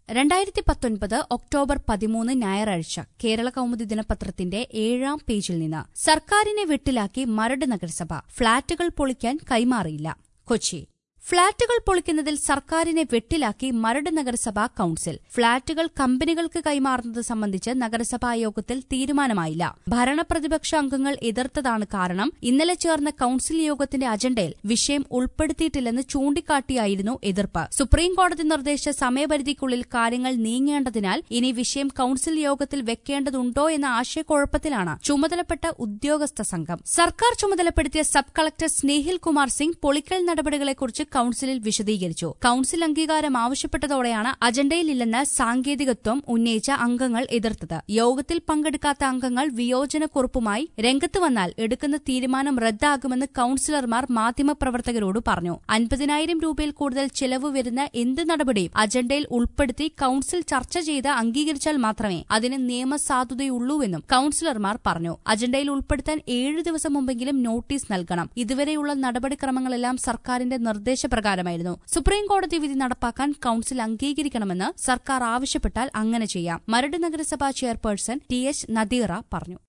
2019 October 13 ഞായറാഴ്ച കേരള കൗമുദി ദിനപത്രത്തിന്റെ 7-ാം പേജിൽ നിന്ന് സർക്കാരിനെ വെട്ടിലാക്കി മരട് നഗരസഭ ഫ്ളാറ്റുകൾ പൊളിക്കാൻ കൈമാറിയില്ല. കൊച്ചി ഫ്ളാറ്റുകൾ പൊളിക്കുന്നതിൽ സർക്കാരിനെ വെട്ടിലാക്കി മരട് നഗരസഭാ കൌൺസിൽ. ഫ്ളാറ്റുകൾ കമ്പനികൾക്ക് കൈമാറുന്നത് സംബന്ധിച്ച് നഗരസഭാ യോഗത്തിൽ തീരുമാനമായില്ല. ഭരണപ്രതിപക്ഷ അംഗങ്ങൾ എതിർത്തതാണ് കാരണം. ഇന്നലെ ചേർന്ന കൌൺസിൽ യോഗത്തിന്റെ അജണ്ടയിൽ വിഷയം ഉൾപ്പെടുത്തിയിട്ടില്ലെന്ന് ചൂണ്ടിക്കാട്ടിയായിരുന്നു എതിർപ്പ്. സുപ്രീംകോടതി നിർദ്ദേശിച്ച സമയപരിധിക്കുള്ളിൽ കാര്യങ്ങൾ നീങ്ങേണ്ടതിനാൽ ഇനി വിഷയം കൌൺസിൽ യോഗത്തിൽ വെക്കേണ്ടതുണ്ടോ എന്ന ആശയക്കുഴപ്പത്തിലാണ് ചുമതലപ്പെട്ട ഉദ്യോഗസ്ഥ സംഘം. സർക്കാർ ചുമതലപ്പെടുത്തിയ സബ് കളക്ടർ സ്നേഹിൽ കുമാർ സിംഗ് പൊളിക്കൽ നടപടികളെക്കുറിച്ച് കൌൺസിലിൽ വിശദീകരിച്ചു. കൌൺസിൽ അംഗീകാരം ആവശ്യപ്പെട്ടതോടെയാണ് അജണ്ടയിലില്ലെന്ന് സാങ്കേതികത്വം ഉന്നയിച്ച അംഗങ്ങൾ എതിർത്തത്. യോഗത്തിൽ പങ്കെടുക്കാത്ത അംഗങ്ങൾ വിയോജനക്കുറിപ്പുമായി രംഗത്ത് വന്നാൽ എടുക്കുന്ന തീരുമാനം റദ്ദാകുമെന്ന് കൌൺസിലർമാർ മാധ്യമപ്രവർത്തകരോട് പറഞ്ഞു. 50,000 രൂപയിൽ കൂടുതൽ ചെലവ് വരുന്ന എന്ത് നടപടിയും അജണ്ടയിൽ ഉൾപ്പെടുത്തി കൌൺസിൽ ചർച്ച ചെയ്ത് അംഗീകരിച്ചാൽ മാത്രമേ അതിന് നിയമസാധുതയുള്ളൂവെന്നും കൌൺസിലർമാർ പറഞ്ഞു. അജണ്ടയിൽ ഉൾപ്പെടുത്താൻ 7 ദിവസം മുമ്പെങ്കിലും നോട്ടീസ് നൽകണം. ഇതുവരെയുള്ള നടപടിക്രമങ്ങളെല്ലാം സർക്കാരിന്റെ നിർദ്ദേശപ്രകാരമായിരുന്നു. സുപ്രീംകോടതി വിധി നടപ്പാക്കാൻ കൌൺസിൽ അംഗീകരിക്കണമെന്ന് സർക്കാർ ആവശ്യപ്പെട്ടാൽ അങ്ങനെ ചെയ്യാം. മരട് നഗരസഭാ ചെയർപേഴ്സൺ TH നദീറ പറഞ്ഞു.